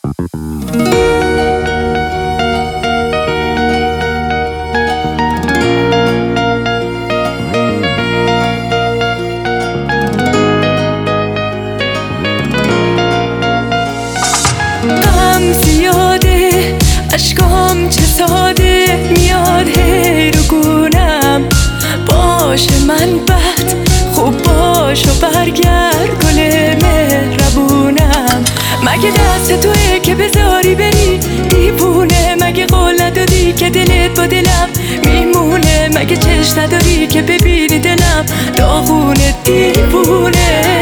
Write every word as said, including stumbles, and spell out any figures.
غم زیاده اشکام چه ساده میاد هی رو گونم. باشه من بد خوب باش و برگرد گل مهربونم. مگه دست توئه که بذاری بری دیوونه؟ مگه قول ندادی که دلت با دلم میمونه؟ مگه چشم نداری که ببینی دلم داغونه دیوونه؟